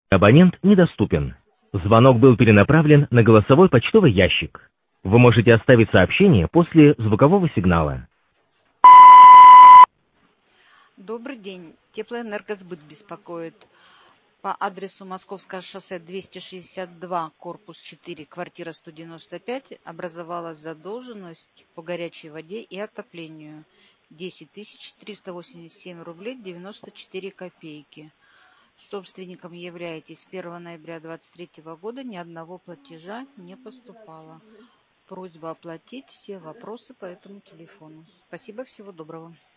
Абонент недоступен. Звонок был перенаправлен на голосовой почтовый ящик. Вы можете оставить сообщение после звукового сигнала. Добрый день. Теплоэнергосбыт беспокоит. По адресу Московское шоссе 262, корпус 4, квартира 195 образовалась задолженность по горячей воде и отоплению 10 387 рублей 94 копейки. Собственником являетесь. 1 ноября 2023 года ни одного платежа не поступало. Просьба оплатить. Все вопросы по этому телефону. Спасибо, всего доброго.